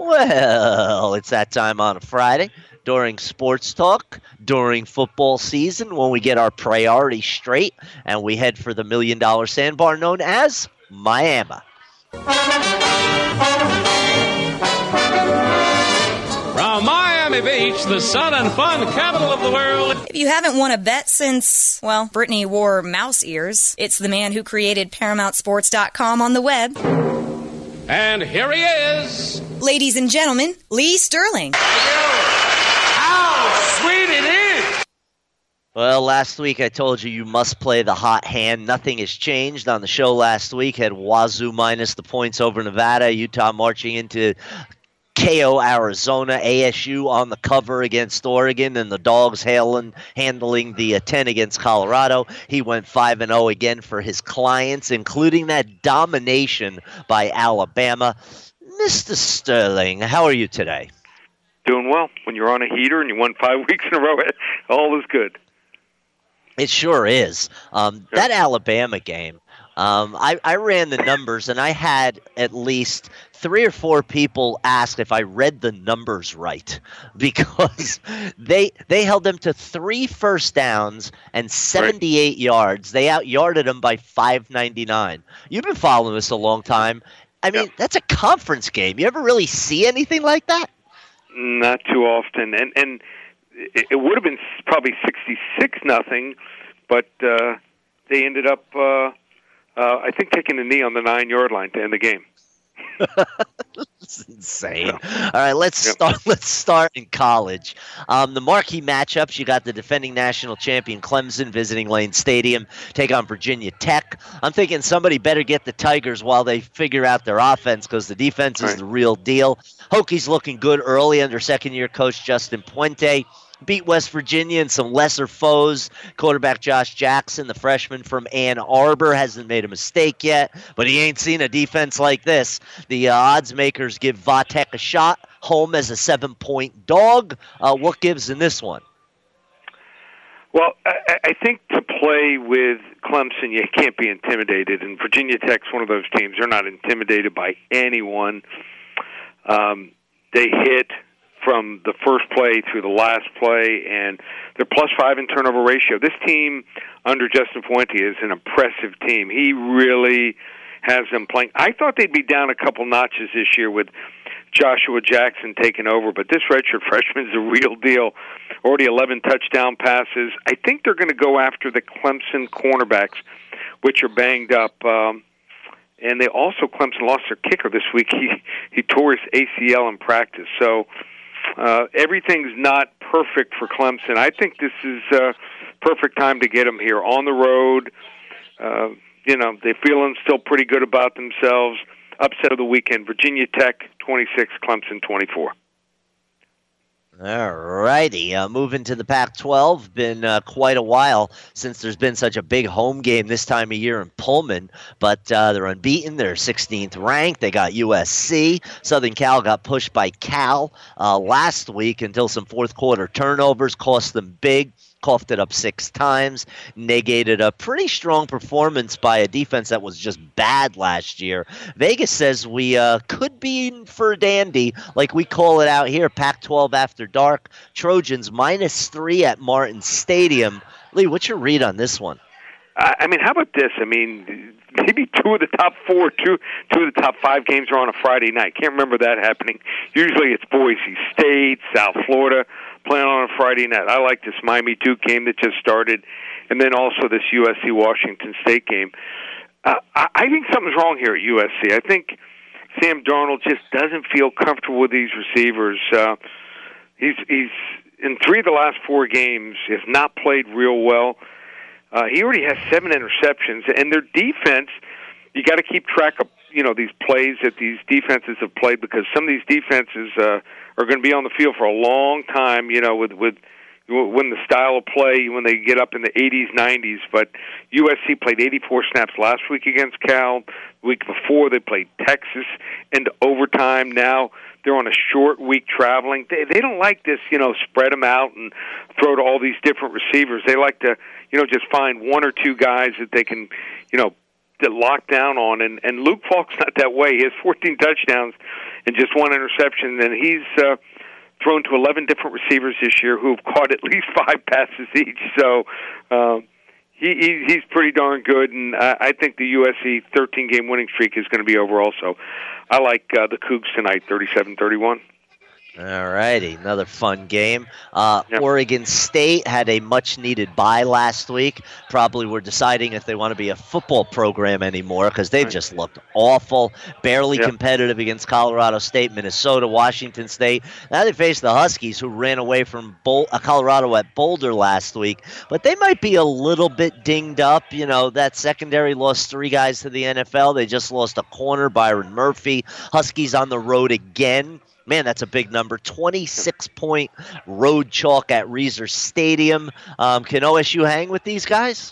Well, it's that time on a Friday during sports talk, during football season, when we get our priorities straight and we head for the $1 million sandbar known as Miami. From Miami Beach, the sun and fun capital of the world. If you haven't won a bet since, well, Brittany wore mouse ears, it's the man who created ParamountSports.com on the web. And here he is. Ladies and gentlemen, Lee Sterling. How sweet it is. Well, last week I told you must play the hot hand. Nothing has changed on the show last week. Had Wazoo minus the points over Nevada. Utah marching into KO, Arizona. ASU on the cover against Oregon, and the Dogs handling the 10 against Colorado. He went 5-0 again for his clients, including that domination by Alabama. Mr. Sterling, how are you today? Doing well. When you're on a heater and you won 5 weeks in a row, all is good. It sure is. That Alabama game, I ran the numbers, and I had at least 3 or 4 people ask if I read the numbers right, because they held them to 3 first downs and 78 yards. They out-yarded them by 599. You've been following this a long time. I mean, that's a conference game. You ever really see anything like that? Not too often. And it would have been probably 66-0, but they ended up, I think, taking a knee on the 9-yard line to end the game. It's insane. All right, let's start in college. The marquee matchups, you got the defending national champion Clemson visiting Lane Stadium, take on Virginia Tech. I'm thinking somebody better get the Tigers while they figure out their offense, because the defense is the real deal. Hokies looking good early under second-year coach Justin Puente. Beat West Virginia and some lesser foes. Quarterback Josh Jackson, the freshman from Ann Arbor, hasn't made a mistake yet, but he ain't seen a defense like this. The odds makers give Vatek a shot, home as a 7-point dog. What gives in this one? Well, I think to play with Clemson, you can't be intimidated, and Virginia Tech's one of those teams. They're not intimidated by anyone. They hit from the first play through the last play, and they're +5 in turnover ratio. This team under Justin Fuente is an impressive team. He really has them playing. I thought they'd be down a couple notches this year with Joshua Jackson taking over, but this redshirt freshman is a real deal. Already 11 touchdown passes. I think they're going to go after the Clemson cornerbacks, which are banged up. And they also, Clemson lost their kicker this week. He tore his ACL in practice. So everything's not perfect for Clemson. I think this is a perfect time to get them here on the road. They're feeling still pretty good about themselves. Upset of the weekend, Virginia Tech 26, Clemson 24. All righty. Moving to the Pac-12. Been quite a while since there's been such a big home game this time of year in Pullman, but they're unbeaten. They're 16th ranked. They got USC. Southern Cal got pushed by Cal last week until some fourth-quarter turnovers cost them big. Coughed it up 6 times, negated a pretty strong performance by a defense that was just bad last year. Vegas says we could be in for a dandy, like we call it out here, Pac-12 after dark. Trojans -3 at Martin Stadium. Lee, what's your read on this one? I mean, how about this? I mean, maybe 2 of the top 4, two of the top 5 games are on a Friday night. Can't remember that happening. Usually it's Boise State, South Florida, playing on a Friday night. I like this Miami-Duke game that just started, and then also this USC-Washington State game. I think something's wrong here at USC. I think Sam Darnold just doesn't feel comfortable with these receivers. He's in 3 of the last 4 games has not played real well. He already has 7 interceptions, and their defense, you got to keep track of, these plays that these defenses have played, because some of these defenses are going to be on the field for a long time, with when the style of play, when they get up in the 80s, 90s. But USC played 84 snaps last week against Cal. The week before, they played Texas into overtime. Now they're on a short week traveling. They don't like this, spread them out and throw to all these different receivers. They like to, just find 1 or 2 guys that they can, locked down on, and Luke Falk's not that way. He has 14 touchdowns and just one interception, and he's thrown to 11 different receivers this year who have caught at least 5 passes each. So he's pretty darn good, and I think the USC 13-game winning streak is going to be over also. I like the Cougs tonight, 37-31. All righty, another fun game. Oregon State had a much-needed bye last week. Probably were deciding if they want to be a football program anymore because they've just looked awful, barely competitive against Colorado State, Minnesota, Washington State. Now they face the Huskies, who ran away from Colorado at Boulder last week. But they might be a little bit dinged up. You know, that secondary lost 3 guys to the NFL. They just lost a corner, Byron Murphy. Huskies on the road again. Man, that's a big number. 26-point road chalk at Reser Stadium. Can OSU hang with these guys?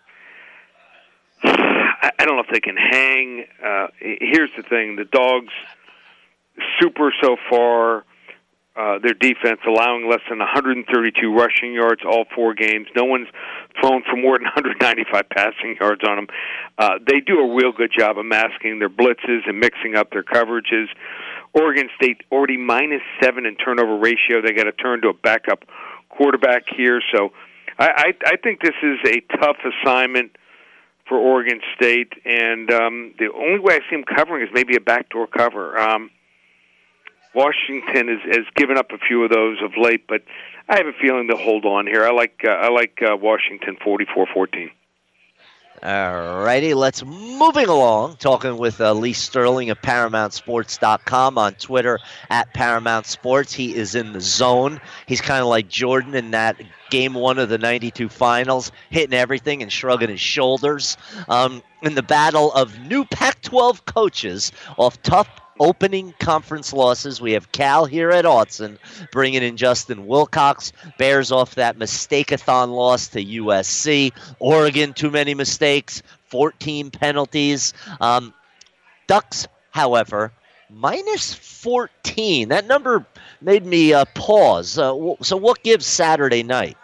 I don't know if they can hang. Here's the thing. The Dogs, super so far. Their defense allowing less than 132 rushing yards all 4 games. No one's thrown for more than 195 passing yards on them. They do a real good job of masking their blitzes and mixing up their coverages. Oregon State already -7 in turnover ratio. They got to turn to a backup quarterback here. So I think this is a tough assignment for Oregon State. And the only way I see them covering is maybe a backdoor cover. Washington has given up a few of those of late, but I have a feeling they'll hold on here. I like Washington 44-14. All righty, let's moving along. Talking with Lee Sterling of ParamountSports.com on Twitter at Paramount Sports. He is in the zone. He's kind of like Jordan in that Game 1 of the 92 finals, hitting everything and shrugging his shoulders. In the battle of new Pac-12 coaches off tough opening conference losses, we have Cal here at Autzen bringing in Justin Wilcox. Bears off that mistake-a-thon loss to USC. Oregon, too many mistakes, 14 penalties. Ducks, however, -14. That number made me pause. So what gives Saturday night?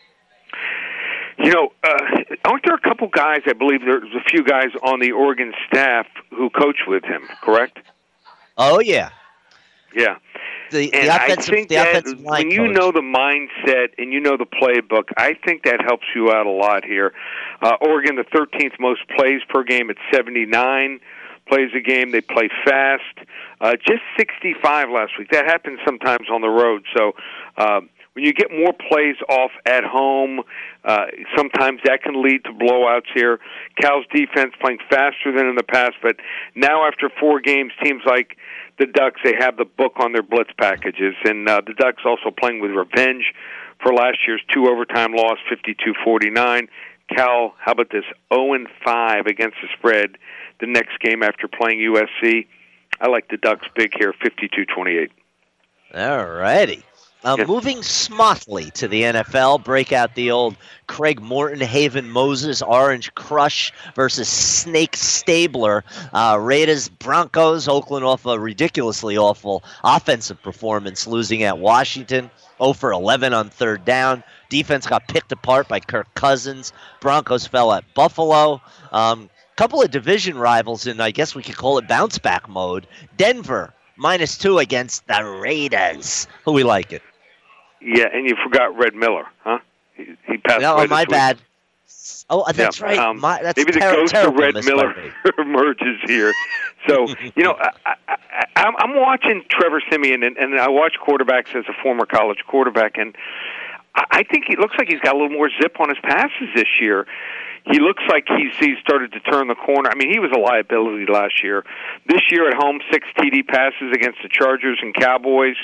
You know, aren't there a couple guys, I believe there's a few guys on the Oregon staff who coach with him, correct? Oh, yeah. Yeah. The offensive line when you coach. know the mindset and you know the playbook, I think that helps you out a lot here. Oregon, the 13th most plays per game at 79 plays a game. They play fast. Just 65 last week. That happens sometimes on the road. So when you get more plays off at home, sometimes that can lead to blowouts here. Cal's defense playing faster than in the past, but now after 4 games, teams like the Ducks, they have the book on their blitz packages. And the Ducks also playing with revenge for last year's 2 overtime loss, 52-49. Cal, how about this, 0-5 against the spread the next game after playing USC. I like the Ducks big here, 52-28. All righty. Moving smartly to the NFL, break out the old Craig Morton, Haven Moses, Orange Crush versus Snake Stabler. Raiders, Broncos, Oakland off a ridiculously awful offensive performance, losing at Washington, 0 for 11 on 3rd down. Defense got picked apart by Kirk Cousins. Broncos fell at Buffalo. Couple of division rivals in, I guess we could call it bounce-back mode. Denver, -2 against the Raiders. Who we like it? Yeah, and you forgot Red Miller, huh? He passed away. Oh, my bad. Oh, that's right. That's maybe the ghost of Red Miller emerges here. So, you know, I'm watching Trevor Siemian, and I watch quarterbacks as a former college quarterback, and I think he looks like he's got a little more zip on his passes this year. He looks like he's started to turn the corner. I mean, he was a liability last year. This year at home, 6 TD passes against the Chargers and Cowboys.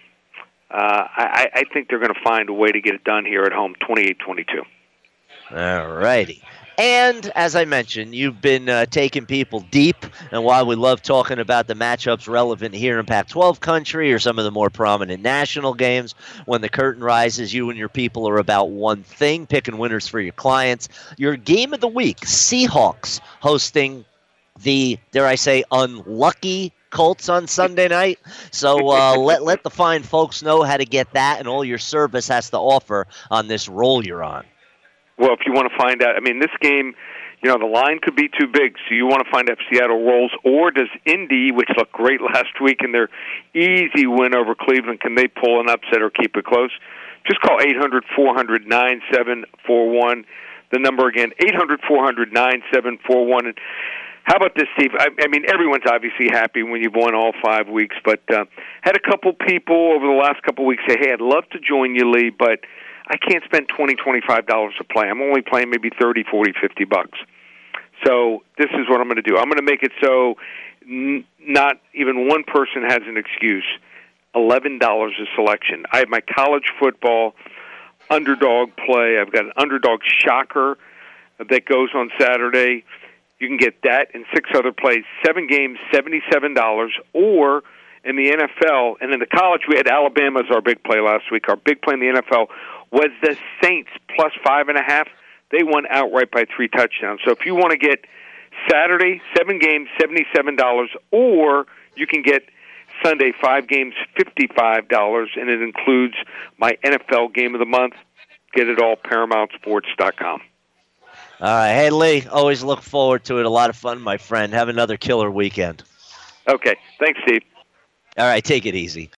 I think they're going to find a way to get it done here at home, 28-22. All righty. And as I mentioned, you've been taking people deep, and while we love talking about the matchups relevant here in Pac-12 country or some of the more prominent national games, when the curtain rises, you and your people are about one thing, picking winners for your clients. Your game of the week, Seahawks hosting the, dare I say, unlucky Colts on Sunday night. So let the fine folks know how to get that and all your service has to offer on this roll you're on. Well, if you want to find out, I mean, this game, The line could be too big, so you want to find if Seattle rolls, or does Indy, which looked great last week in their easy win over Cleveland, can they pull an upset or keep it close? Just call 800-400-9741. The number again, 800-400-9741. And how about this, Steve? I mean, everyone's obviously happy when you've won all 5 weeks, but had a couple people over the last couple weeks say, hey, I'd love to join you, Lee, but I can't spend $20, $25 to play. I'm only playing maybe $30, $40, $50. So this is what I'm going to do. I'm going to make it so not even one person has an excuse. $11 a selection. I have my college football underdog play. I've got an underdog shocker that goes on Saturday. You can get that and 6 other plays. 7 games, $77. Or in the NFL, and in the college, we had Alabama as our big play last week. Our big play in the NFL was the Saints plus 5.5. They won outright by 3 touchdowns. So if you want to get Saturday, 7 games, $77, or you can get Sunday, 5 games, $55, and it includes my NFL game of the month. Get it all, ParamountSports.com. All right. Hey, Lee, always look forward to it. A lot of fun, my friend. Have another killer weekend. Okay. Thanks, Steve. All right. Take it easy.